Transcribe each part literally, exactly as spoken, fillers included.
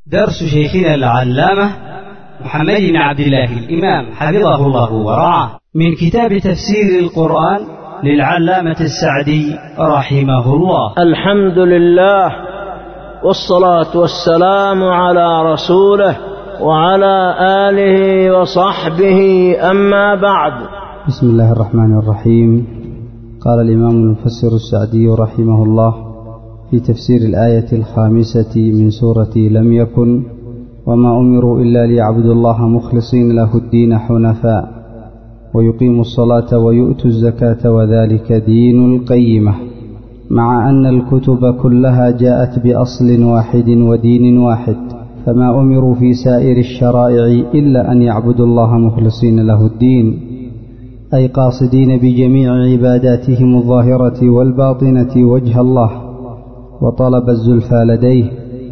درس شيخنا العلامة محمد بن عبد الله الإمام حفظه الله ورعاه من كتاب تفسير القرآن للعلامة السعدي رحمه الله. الحمد لله والصلاة والسلام على رسوله وعلى آله وصحبه، أما بعد. بسم الله الرحمن الرحيم. قال الإمام المفسر السعدي رحمه الله في تفسير الآية الخامسة من سورة لم يكن: وما أمروا إلا ليعبدوا الله مخلصين له الدين حنفاء ويقيموا الصلاة ويؤتوا الزكاة وذلك دين القيمة، مع أن الكتب كلها جاءت بأصل واحد ودين واحد، فما أمروا في سائر الشرائع إلا أن يعبدوا الله مخلصين له الدين، أي قاصدين بجميع عباداتهم الظاهرة والباطنة وجه الله وطلب الزلفى لديه،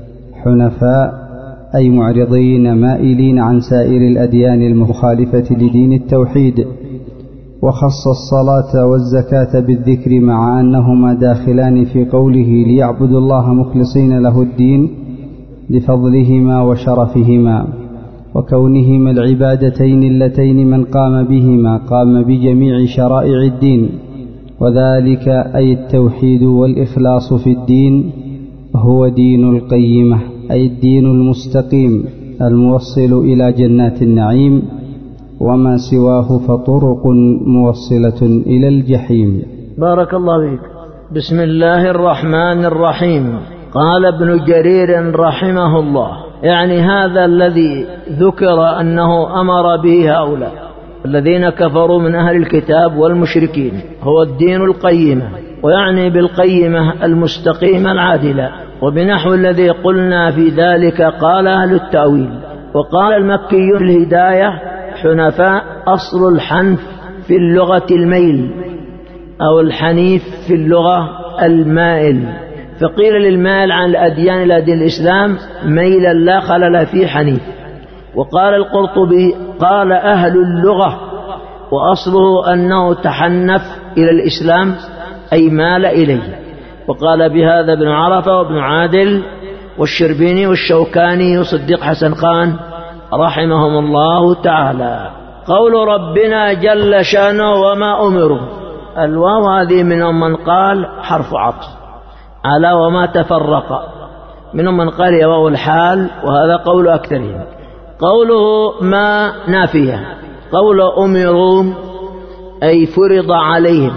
حنفاء أي معرضين مائلين عن سائر الأديان المخالفة لدين التوحيد. وخص الصلاة والزكاة بالذكر مع أنهما داخلان في قوله ليعبدوا الله مخلصين له الدين لفضلهما وشرفهما وكونهما العبادتين اللتين من قام بهما قام بجميع شرائع الدين، وذلك أي التوحيد والإخلاص في الدين هو دين القيمة، أي الدين المستقيم الموصل إلى جنات النعيم، وما سواه فطرق موصلة إلى الجحيم. بارك الله فيك. بسم الله الرحمن الرحيم. قال ابن جرير رحمه الله: يعني هذا الذي ذكر أنه أمر به هؤلاء الذين كفروا من أهل الكتاب والمشركين هو الدين القيمة، ويعني بالقيمة المستقيمة العادلة، وبنحو الذي قلنا في ذلك قال أهل التأويل. وقال المكي الهداية حنفاء، أصل الحنف في اللغة الميل، أو الحنيف في اللغة المائل، فقيل للمائل عن الأديان إلى دين الإسلام ميلا لا خلل فيه حنيف. وقال القرطبي قال أهل اللغة وأصله أنه تحنف إلى الإسلام أي مال إليه. وقال بهذا ابن عرفة وابن عادل والشربيني والشوكاني وصديق حسن خان رحمهم الله تعالى. قول ربنا جل شانه وما أمروا، الواو هذه منهم من قال حرف عطف على وما تفرق، منهم من قال يا واو الحال، وهذا قول أكثرهم. قوله ما نافية، قول أمروا أي فرض عليهم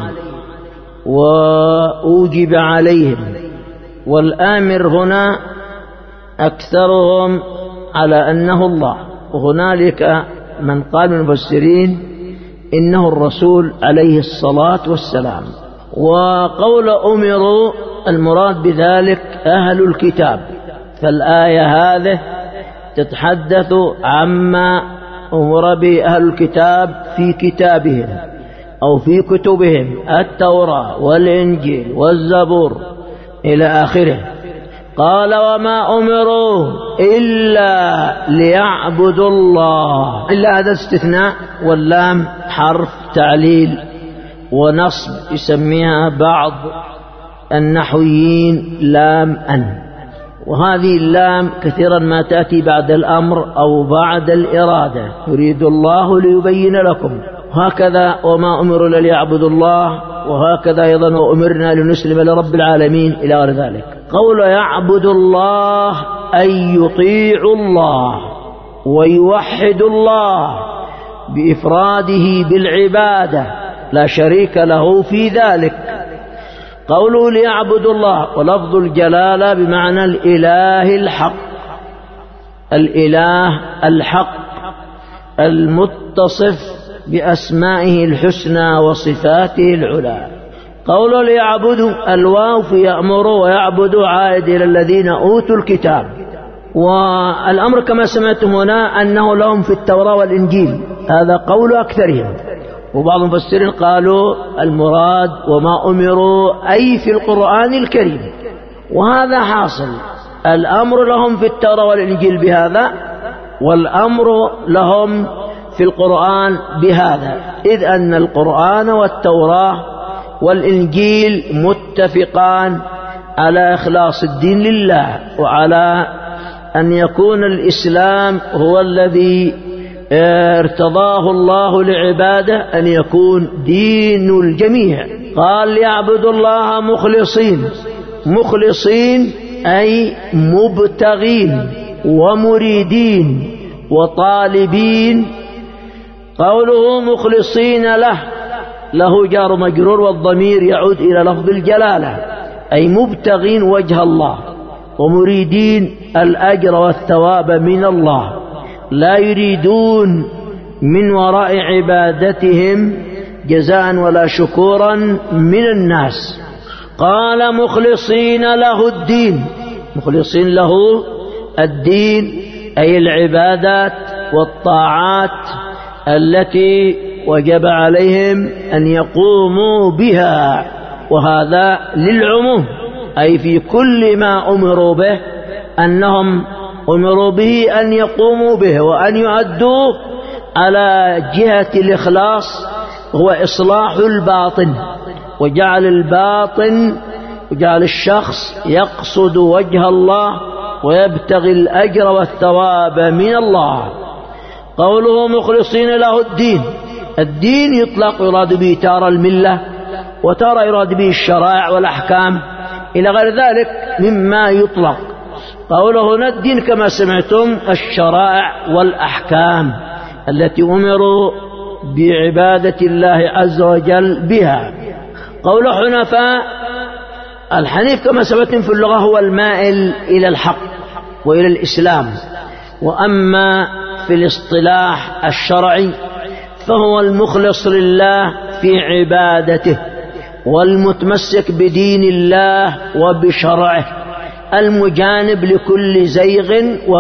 وأوجب عليهم، والآمر هنا أكثرهم على أنه الله، وهنالك من قال من المفسرين إنه الرسول عليه الصلاة والسلام. وقول أمروا المراد بذلك أهل الكتاب، فالآية هذه تتحدث عما أمر به أهل الكتاب في كتابهم أو في كتبهم، التوراة والإنجيل والزبور إلى آخره. قال وما أمروا إلا ليعبدوا الله، إلا هذا استثناء، واللام حرف تعليل ونصب يسميها بعض النحويين لام أن، وهذه اللام كثيرا ما تأتي بعد الأمر أو بعد الإرادة، يريد الله ليبين لكم، هكذا وما أمروا إلا ليعبدوا الله، وهكذا أيضا وأمرنا لنسلم لرب العالمين إلى غير ذلك. قول يعبد الله أي يطيع الله ويوحد الله بإفراده بالعبادة لا شريك له في ذلك. قوله ليعبدوا الله، ولفظ الجلالة بمعنى الإله الحق، الإله الحق المتصف بأسمائه الحسنى وصفاته العلى. قوله ليعبدوا، الواو في يأمروا ويعبدوا عائد إلى الذين أوتوا الكتاب، والأمر كما سمعتم هنا أنه لهم في التوراة والإنجيل، هذا قول أكثرهم. وبعض المفسرين قالوا المراد وما أمروا أي في القرآن الكريم، وهذا حاصل، الأمر لهم في التوراة والإنجيل بهذا، والأمر لهم في القرآن بهذا، إذ أن القرآن والتوراة والإنجيل متفقان على إخلاص الدين لله وعلى أن يكون الإسلام هو الذي ارتضاه الله لعباده، أن يكون دين الجميع. قال ليعبدوا الله مخلصين، مخلصين أي مبتغين ومريدين وطالبين. قوله مخلصين له، له جار مجرور والضمير يعود إلى لفظ الجلالة، أي مبتغين وجه الله ومريدين الأجر والثواب من الله، لا يريدون من وراء عبادتهم جزاء ولا شكورا من الناس. قال مخلصين له الدين، مخلصين له الدين أي العبادات والطاعات التي وجب عليهم أن يقوموا بها، وهذا للعموم، أي في كل ما أمروا به أنهم أمروا به أن يقوموا به وأن يؤدوا على جهة الإخلاص، هو إصلاح الباطن، وجعل الباطن وجعل الشخص يقصد وجه الله ويبتغي الأجر والثواب من الله. قوله مخلصين له الدين، الدين يطلق يراد به تارة الملة، وتارة يراد به الشرائع والأحكام إلى غير ذلك مما يطلق. قوله هنا الدين كما سمعتم الشرائع والأحكام التي أمروا بعبادة الله عز وجل بها. قول حنفاء، الحنيف كما سمعتم في اللغة هو المائل إلى الحق وإلى الإسلام، وأما في الاصطلاح الشرعي فهو المخلص لله في عبادته والمتمسك بدين الله وبشرعه، المجانب لكل زيغ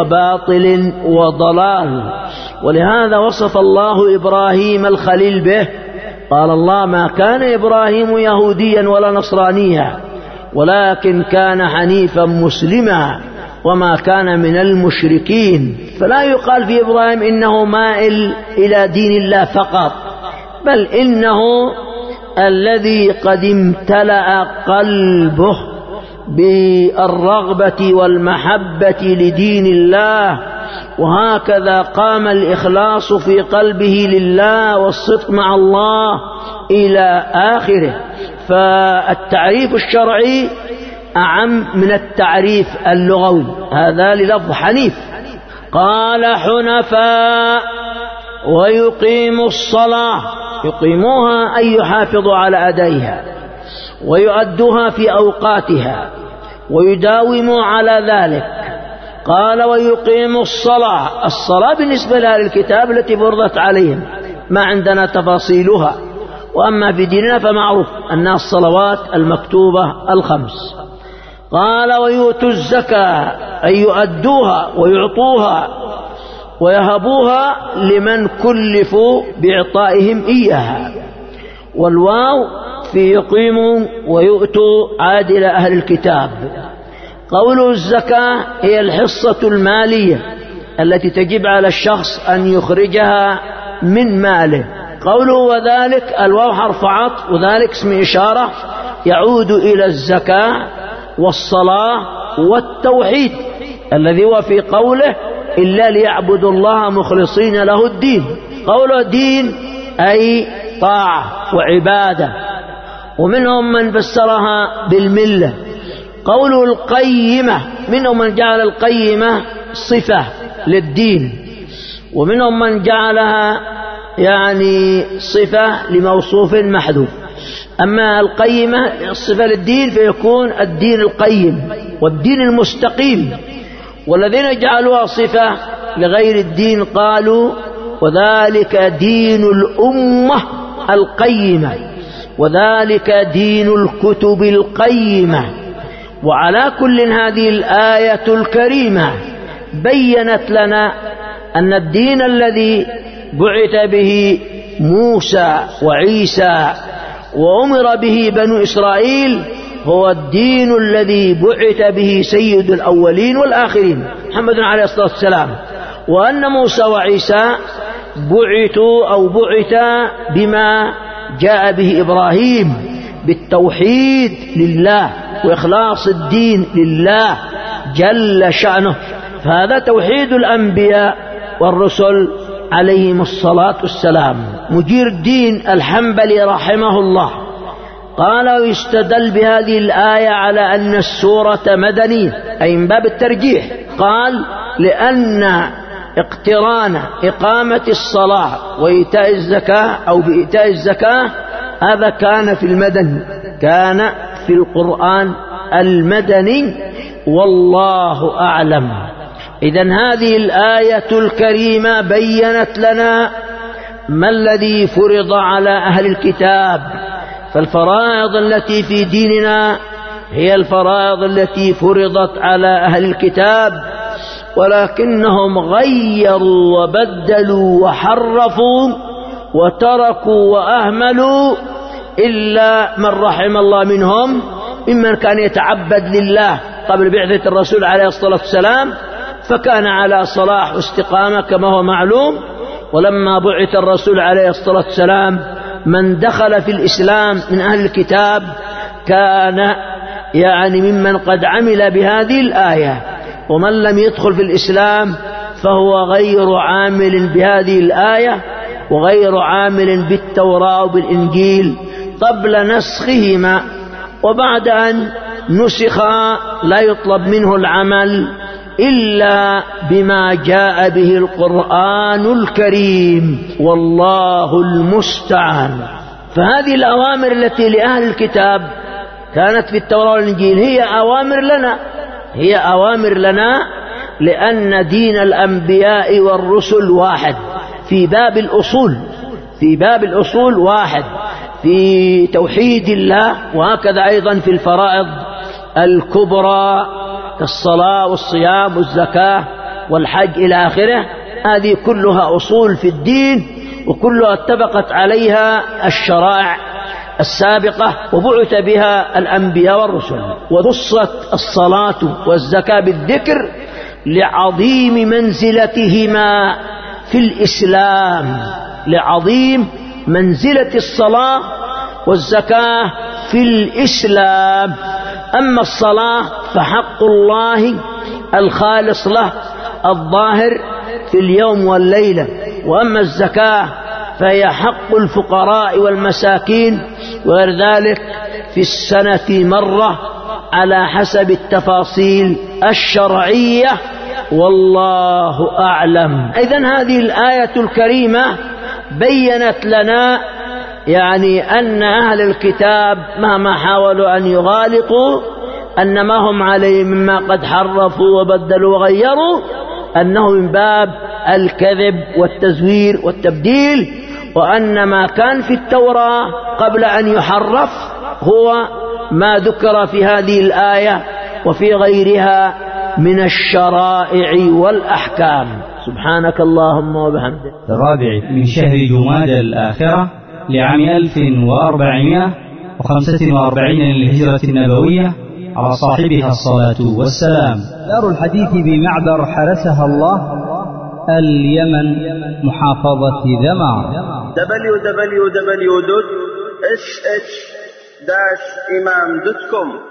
وباطل وضلال. ولهذا وصف الله إبراهيم الخليل به، قال الله ما كان إبراهيم يهوديا ولا نصرانيا ولكن كان حنيفا مسلما وما كان من المشركين. فلا يقال في إبراهيم إنه مائل إلى دين الله فقط، بل إنه الذي قد امتلأ قلبه بالرغبة والمحبة لدين الله، وهكذا قام الإخلاص في قلبه لله والصدق مع الله إلى آخره. فالتعريف الشرعي أعم من التعريف اللغوي، هذا للفظ حنيف. قال حنفاء ويقيم الصلاة، يقيموها أي يحافظوا على أدائها ويؤدوها في أوقاتها ويداوموا على ذلك. قال ويقيم الصلاة، الصلاة بالنسبة لأهل الكتاب التي فرضت عليهم ما عندنا تفاصيلها، وأما في ديننا فمعروف أنها الصلوات المكتوبة الخمس. قال ويؤتوا الزكاة أي يؤدوها ويعطوها ويهبوها لمن كلفوا بإعطائهم إياها. والواو في يقيموا ويؤتوا عاد إلى أهل الكتاب. قول الزكاة هي الحصة المالية التي تجب على الشخص أن يخرجها من ماله. قوله وذلك الواو حرف عطف، وذلك اسم إشارة يعود إلى الزكاة والصلاة والتوحيد الذي هو في قوله إلا ليعبدوا الله مخلصين له الدين. قوله دين أي طاعة وعبادة، ومنهم من فسرها بالملة. قوله القيمة، منهم من جعل القيمة صفة للدين، ومنهم من جعلها يعني صفة لموصوف محذوف. أما القيمة الصفة للدين فيكون الدين القيم والدين المستقيم، والذين جعلوها صفة لغير الدين قالوا وذلك دين الأمة القيمة، وذلك دين الكتب القيمة. وعلى كل هذه الآية الكريمة بيّنت لنا أن الدين الذي بعث به موسى وعيسى وأمر به بنو إسرائيل هو الدين الذي بعث به سيد الأولين والآخرين محمد عليه الصلاة والسلام، وأن موسى وعيسى بعثوا أو بعثا بما جاء به إبراهيم بالتوحيد لله وإخلاص الدين لله جل شأنه. فهذا توحيد الأنبياء والرسل عليهم الصلاة والسلام. مجير الدين الحنبلي رحمه الله قال ويستدل بهذه الآية على أن السورة مدنية، أي من باب الترجيح. قال لأن اقتران إقامة الصلاة وإيتاء الزكاة أو بإيتاء الزكاة هذا كان في المدني، كان في القرآن المدني، والله أعلم. إذن هذه الآية الكريمة بيّنت لنا ما الذي فرض على أهل الكتاب. فالفرائض التي في ديننا هي الفرائض التي فرضت على أهل الكتاب، ولكنهم غيروا وبدلوا وحرفوا وتركوا وأهملوا إلا من رحم الله منهم، ممن كان يتعبد لله قبل بعثة الرسول عليه الصلاة والسلام، فكان على صلاح واستقامة كما هو معلوم. ولما بعث الرسول عليه الصلاة والسلام من دخل في الإسلام من أهل الكتاب كان يعني ممن قد عمل بهذه الآية، ومن لم يدخل في الإسلام فهو غير عامل بهذه الآية وغير عامل بالتوراة وبالإنجيل قبل نسخهما، وبعد أن نسخا لا يطلب منه العمل إلا بما جاء به القرآن الكريم، والله المستعان. فهذه الأوامر التي لأهل الكتاب كانت في التوراة والإنجيل هي أوامر لنا، هي أوامر لنا لأن دين الأنبياء والرسل واحد في باب الأصول، في باب الأصول واحد في توحيد الله، وهكذا أيضا في الفرائض الكبرى كالصلاة والصيام والزكاة والحج إلى آخره. هذه كلها أصول في الدين، وكلها اتفقت عليها الشرائع السابقة وبعث بها الأنبياء والرسل. وخصت الصلاة والزكاة بالذكر لعظيم منزلتهما في الإسلام، لعظيم منزلة الصلاة والزكاة في الإسلام. أما الصلاة فحق الله الخالص له الظاهر في اليوم والليلة، وأما الزكاة فهي حق الفقراء والمساكين وغير ذلك في السنة مرة على حسب التفاصيل الشرعية، والله أعلم. إذن هذه الآية الكريمة بيّنت لنا يعني أن أهل الكتاب مهما حاولوا أن يغالطوا أن ما هم عليه مما قد حرفوا وبدلوا وغيروا أنه من باب الكذب والتزوير والتبديل، وأن ما كان في التوراة قبل أن يحرف هو ما ذكر في هذه الآية وفي غيرها من الشرائع والأحكام. سبحانك اللهم وبحمدك. الرابع من شهر جمادى الآخرة لعام ألف وأربعمائة وخمسة وأربعين للهجرة النبوية على صاحبها الصلاة والسلام. دار الحديث بمعبر حرسها الله اليمن محافظة ذمار. دبليو دبليو دبليو دوت إس إتش داش إمام دوت كوم